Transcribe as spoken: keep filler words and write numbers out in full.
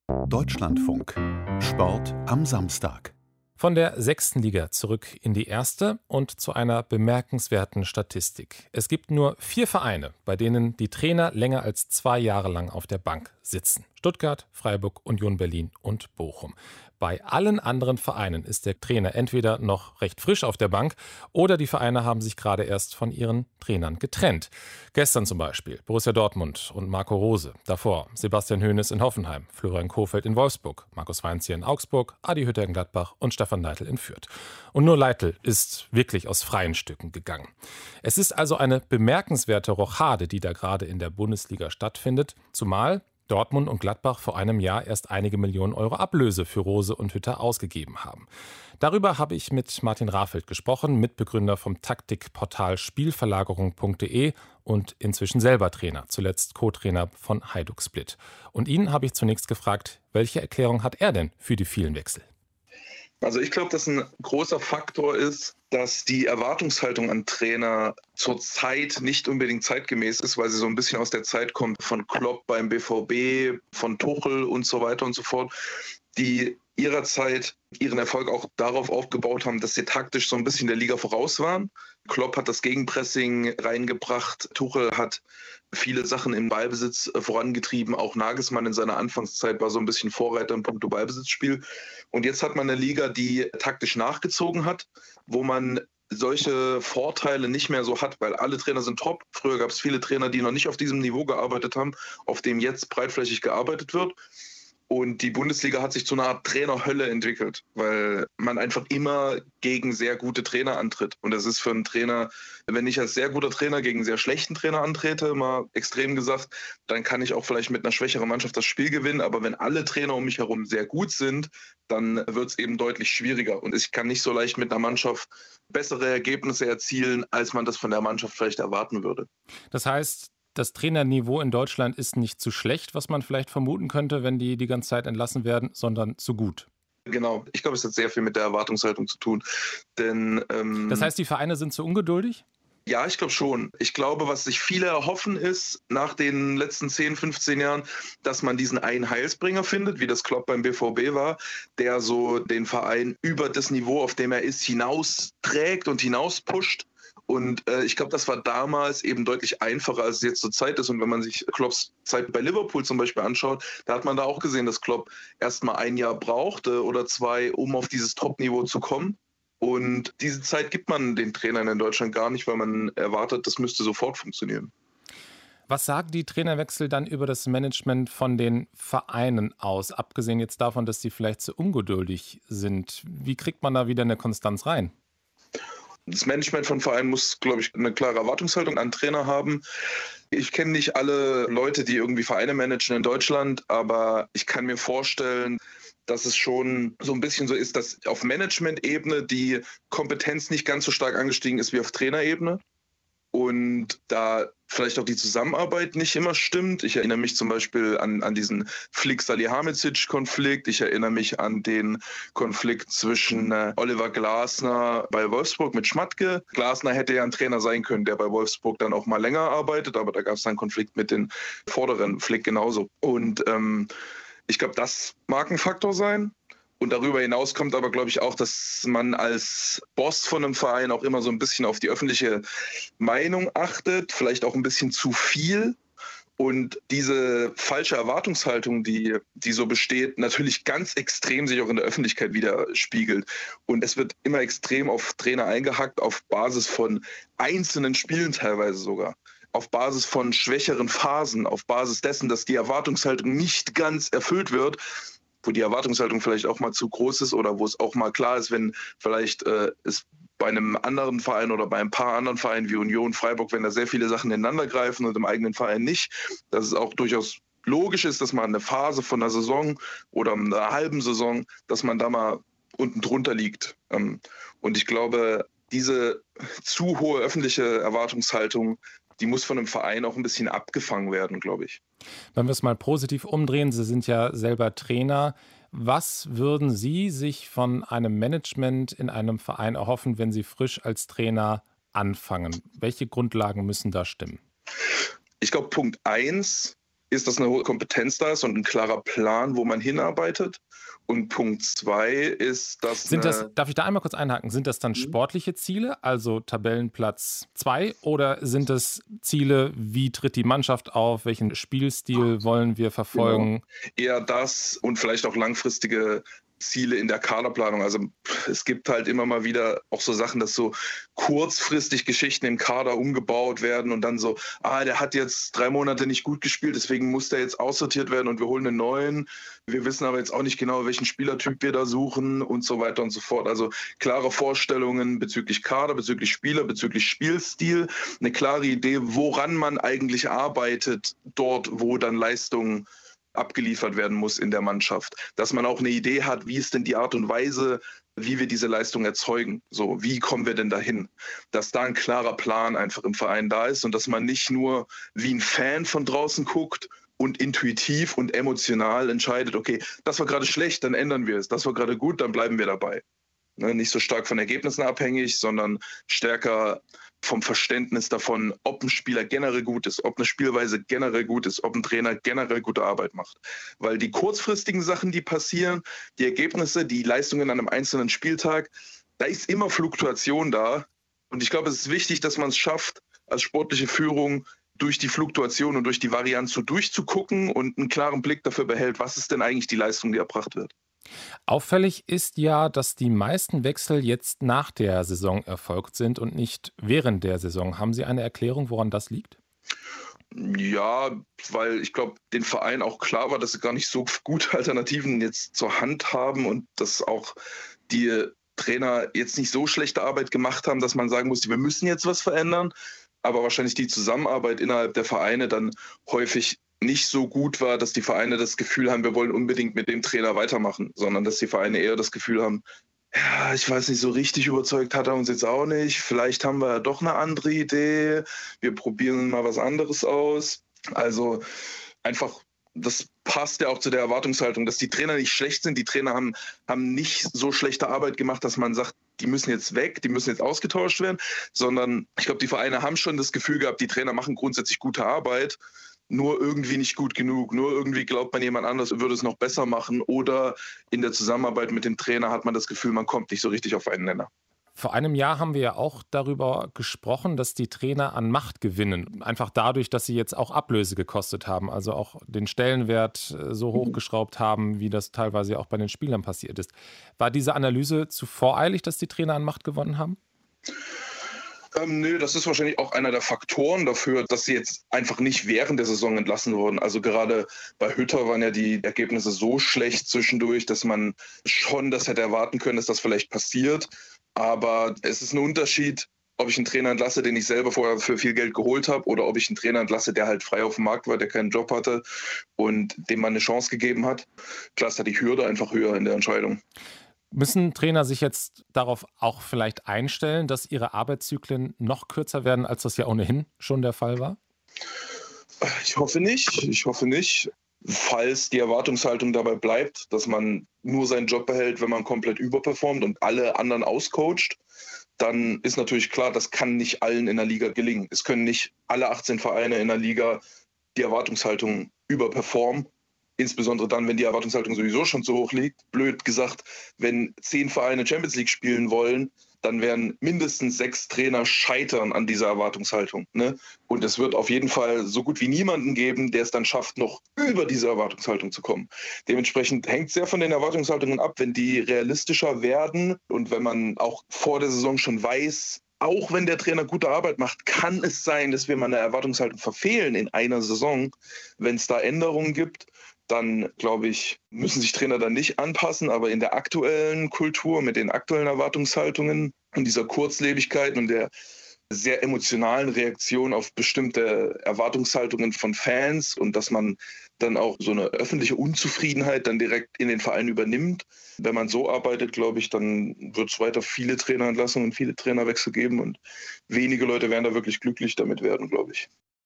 Deutschlandfunk. Sport am Samstag. Von der sechsten Liga zurück in die erste und zu einer bemerkenswerten Statistik. Es gibt nur vier Vereine, bei denen die Trainer länger als zwei Jahre lang auf der Bank sitzen. Stuttgart, Freiburg, Union Berlin und Bochum. Bei allen anderen Vereinen ist der Trainer entweder noch recht frisch auf der Bank oder die Vereine haben sich gerade erst von ihren Trainern getrennt. Gestern zum Beispiel Borussia Dortmund und Marco Rose. Davor Sebastian Hoeneß in Hoffenheim, Florian Kohfeldt in Wolfsburg, Markus Weinzierl in Augsburg, Adi Hütter in Gladbach und Stefan Leitl in Fürth. Und nur Leitl ist wirklich aus freien Stücken gegangen. Es ist also eine bemerkenswerte Rochade, die da gerade in der Bundesliga stattfindet, zumal Dortmund und Gladbach vor einem Jahr erst einige Millionen Euro Ablöse für Rose und Hütter ausgegeben haben. Darüber habe ich mit Martin Rafelt gesprochen, Mitbegründer vom Taktikportal Spielverlagerung punkt de und inzwischen selber Trainer, zuletzt Co-Trainer von Hajduk Split. Und ihn habe ich zunächst gefragt, welche Erklärung hat er denn für die vielen Wechsel? Also ich glaube, dass ein großer Faktor ist, dass die Erwartungshaltung an Trainer zurzeit nicht unbedingt zeitgemäß ist, weil sie so ein bisschen aus der Zeit kommt von Klopp beim B V B, von Tuchel und so weiter und so fort, die ihrerzeit ihren Erfolg auch darauf aufgebaut haben, dass sie taktisch so ein bisschen der Liga voraus waren. Klopp hat das Gegenpressing reingebracht, Tuchel hat viele Sachen im Ballbesitz vorangetrieben, auch Nagelsmann in seiner Anfangszeit war so ein bisschen Vorreiter im puncto Ballbesitzspiel. Und jetzt hat man eine Liga, die taktisch nachgezogen hat, wo man solche Vorteile nicht mehr so hat, weil alle Trainer sind top. Früher gab es viele Trainer, die noch nicht auf diesem Niveau gearbeitet haben, auf dem jetzt breitflächig gearbeitet wird. Und die Bundesliga hat sich zu einer Art Trainerhölle entwickelt, weil man einfach immer gegen sehr gute Trainer antritt. Und das ist für einen Trainer, wenn ich als sehr guter Trainer gegen einen sehr schlechten Trainer antrete, mal extrem gesagt, dann kann ich auch vielleicht mit einer schwächeren Mannschaft das Spiel gewinnen. Aber wenn alle Trainer um mich herum sehr gut sind, dann wird es eben deutlich schwieriger. Und ich kann nicht so leicht mit einer Mannschaft bessere Ergebnisse erzielen, als man das von der Mannschaft vielleicht erwarten würde. Das heißt, das Trainerniveau in Deutschland ist nicht zu schlecht, was man vielleicht vermuten könnte, wenn die die ganze Zeit entlassen werden, sondern zu gut. Genau, ich glaube, es hat sehr viel mit der Erwartungshaltung zu tun. Denn, ähm, das heißt, die Vereine sind zu ungeduldig? Ja, ich glaube schon. Ich glaube, was sich viele erhoffen ist, nach den letzten zehn, fünfzehn Jahren, dass man diesen einen Heilsbringer findet, wie das Klopp beim B V B war, der so den Verein über das Niveau, auf dem er ist, hinausträgt und hinauspusht. Und äh, ich glaube, das war damals eben deutlich einfacher, als es jetzt zur Zeit ist. Und wenn man sich Klopps Zeit bei Liverpool zum Beispiel anschaut, da hat man da auch gesehen, dass Klopp erst mal ein Jahr brauchte oder zwei, um auf dieses Top-Niveau zu kommen. Und diese Zeit gibt man den Trainern in Deutschland gar nicht, weil man erwartet, das müsste sofort funktionieren. Was sagen die Trainerwechsel dann über das Management von den Vereinen aus, abgesehen jetzt davon, dass sie vielleicht zu ungeduldig sind? Wie kriegt man da wieder eine Konstanz rein? Das Management von Vereinen muss, glaube ich, eine klare Erwartungshaltung an Trainer haben. Ich kenne nicht alle Leute, die irgendwie Vereine managen in Deutschland, aber ich kann mir vorstellen, dass es schon so ein bisschen so ist, dass auf Management-Ebene die Kompetenz nicht ganz so stark angestiegen ist wie auf Trainerebene. Und da vielleicht auch die Zusammenarbeit nicht immer stimmt. Ich erinnere mich zum Beispiel an, an diesen Flick-Salihamidzic-Konflikt. Ich erinnere mich an den Konflikt zwischen äh, Oliver Glasner bei Wolfsburg mit Schmatke. Glasner hätte ja ein Trainer sein können, der bei Wolfsburg dann auch mal länger arbeitet, aber da gab es dann einen Konflikt mit den Vorderen, Flick genauso. Und ähm, ich glaube, das mag ein Faktor sein. Und darüber hinaus kommt aber, glaube ich, auch, dass man als Boss von einem Verein auch immer so ein bisschen auf die öffentliche Meinung achtet, vielleicht auch ein bisschen zu viel. Und diese falsche Erwartungshaltung, die, die so besteht, natürlich ganz extrem sich auch in der Öffentlichkeit widerspiegelt. Und es wird immer extrem auf Trainer eingehackt, auf Basis von einzelnen Spielen teilweise sogar. Auf Basis von schwächeren Phasen, auf Basis dessen, dass die Erwartungshaltung nicht ganz erfüllt wird, wo die Erwartungshaltung vielleicht auch mal zu groß ist oder wo es auch mal klar ist, wenn vielleicht äh, es bei einem anderen Verein oder bei ein paar anderen Vereinen wie Union, Freiburg, wenn da sehr viele Sachen ineinander greifen und im eigenen Verein nicht, dass es auch durchaus logisch ist, dass man eine Phase von einer Saison oder einer halben Saison, dass man da mal unten drunter liegt. Ähm, und ich glaube, diese zu hohe öffentliche Erwartungshaltung, die muss von einem Verein auch ein bisschen abgefangen werden, glaube ich. Wenn wir es mal positiv umdrehen, Sie sind ja selber Trainer. Was würden Sie sich von einem Management in einem Verein erhoffen, wenn Sie frisch als Trainer anfangen? Welche Grundlagen müssen da stimmen? Ich glaube, Punkt eins ist, dass eine hohe Kompetenz da ist und ein klarer Plan, wo man hinarbeitet. Und Punkt zwei ist, dass Sind das, eine, darf ich da einmal kurz einhaken, sind das dann sportliche Ziele, also Tabellenplatz zwei, oder sind das Ziele, wie tritt die Mannschaft auf, welchen Spielstil wollen wir verfolgen? genau, eher das und vielleicht auch langfristige Ziele in der Kaderplanung. Also es gibt halt immer mal wieder auch so Sachen, dass so kurzfristig Geschichten im Kader umgebaut werden und dann so, ah, der hat jetzt drei Monate nicht gut gespielt, deswegen muss der jetzt aussortiert werden und wir holen einen neuen. Wir wissen aber jetzt auch nicht genau, welchen Spielertyp wir da suchen und so weiter und so fort. Also klare Vorstellungen bezüglich Kader, bezüglich Spieler, bezüglich Spielstil, eine klare Idee, woran man eigentlich arbeitet, dort, wo dann Leistungen abgeliefert werden muss in der Mannschaft. Dass man auch eine Idee hat, wie ist denn die Art und Weise, wie wir diese Leistung erzeugen. So, wie kommen wir denn dahin? Dass da ein klarer Plan einfach im Verein da ist und dass man nicht nur wie ein Fan von draußen guckt und intuitiv und emotional entscheidet, okay, das war gerade schlecht, dann ändern wir es. Das war gerade gut, dann bleiben wir dabei. Ne, nicht so stark von Ergebnissen abhängig, sondern stärker vom Verständnis davon, ob ein Spieler generell gut ist, ob eine Spielweise generell gut ist, ob ein Trainer generell gute Arbeit macht. Weil die kurzfristigen Sachen, die passieren, die Ergebnisse, die Leistungen an einem einzelnen Spieltag, da ist immer Fluktuation da. Und ich glaube, es ist wichtig, dass man es schafft, als sportliche Führung durch die Fluktuation und durch die Varianz so durchzugucken und einen klaren Blick dafür behält, was ist denn eigentlich die Leistung, die erbracht wird. Auffällig ist ja, dass die meisten Wechsel jetzt nach der Saison erfolgt sind und nicht während der Saison. Haben Sie eine Erklärung, woran das liegt? Ja, weil ich glaube, den Verein auch klar war, dass sie gar nicht so gute Alternativen jetzt zur Hand haben und dass auch die Trainer jetzt nicht so schlechte Arbeit gemacht haben, dass man sagen musste, wir müssen jetzt was verändern. Aber wahrscheinlich die Zusammenarbeit innerhalb der Vereine dann häufig nicht so gut war, dass die Vereine das Gefühl haben, wir wollen unbedingt mit dem Trainer weitermachen, sondern dass die Vereine eher das Gefühl haben, ja, ich weiß nicht, so richtig überzeugt hat er uns jetzt auch nicht. Vielleicht haben wir ja doch eine andere Idee. Wir probieren mal was anderes aus. Also einfach, das passt ja auch zu der Erwartungshaltung, dass die Trainer nicht schlecht sind. Die Trainer haben, haben nicht so schlechte Arbeit gemacht, dass man sagt, die müssen jetzt weg, die müssen jetzt ausgetauscht werden, sondern ich glaube, die Vereine haben schon das Gefühl gehabt, die Trainer machen grundsätzlich gute Arbeit, nur irgendwie nicht gut genug. Nur irgendwie glaubt man, jemand anders würde es noch besser machen oder in der Zusammenarbeit mit dem Trainer hat man das Gefühl, man kommt nicht so richtig auf einen Nenner. Vor einem Jahr haben wir ja auch darüber gesprochen, dass die Trainer an Macht gewinnen. Einfach dadurch, dass sie jetzt auch Ablöse gekostet haben, also auch den Stellenwert äh, so hochgeschraubt haben, wie das teilweise auch bei den Spielern passiert ist. War diese Analyse zu voreilig, dass die Trainer an Macht gewonnen haben? Ähm, nö, das ist wahrscheinlich auch einer der Faktoren dafür, dass sie jetzt einfach nicht während der Saison entlassen wurden. Also gerade bei Hütter waren ja die Ergebnisse so schlecht zwischendurch, dass man schon das hätte erwarten können, dass das vielleicht passiert. Aber es ist ein Unterschied, ob ich einen Trainer entlasse, den ich selber vorher für viel Geld geholt habe, oder ob ich einen Trainer entlasse, der halt frei auf dem Markt war, der keinen Job hatte und dem man eine Chance gegeben hat. Klar ist da die Hürde einfach höher in der Entscheidung. Müssen Trainer sich jetzt darauf auch vielleicht einstellen, dass ihre Arbeitszyklen noch kürzer werden, als das ja ohnehin schon der Fall war? Ich hoffe nicht. Ich hoffe nicht. Falls die Erwartungshaltung dabei bleibt, dass man nur seinen Job behält, wenn man komplett überperformt und alle anderen auscoacht, dann ist natürlich klar, das kann nicht allen in der Liga gelingen. Es können nicht alle achtzehn Vereine in der Liga die Erwartungshaltung überperformen. Insbesondere dann, wenn die Erwartungshaltung sowieso schon zu hoch liegt. Blöd gesagt, wenn zehn Vereine Champions League spielen wollen, dann werden mindestens sechs Trainer scheitern an dieser Erwartungshaltung. Ne? Und es wird auf jeden Fall so gut wie niemanden geben, der es dann schafft, noch über diese Erwartungshaltung zu kommen. Dementsprechend hängt es sehr von den Erwartungshaltungen ab, wenn die realistischer werden und wenn man auch vor der Saison schon weiß, auch wenn der Trainer gute Arbeit macht, kann es sein, dass wir mal eine Erwartungshaltung verfehlen in einer Saison. Wenn es da Änderungen gibt, dann, glaube ich, müssen sich Trainer dann nicht anpassen. Aber in der aktuellen Kultur, mit den aktuellen Erwartungshaltungen und dieser Kurzlebigkeit und der sehr emotionalen Reaktion auf bestimmte Erwartungshaltungen von Fans und dass man dann auch so eine öffentliche Unzufriedenheit dann direkt in den Verein übernimmt. Wenn man so arbeitet, glaube ich, dann wird es weiter viele Trainerentlassungen und viele Trainerwechsel geben und wenige Leute werden da wirklich glücklich damit werden, glaube ich.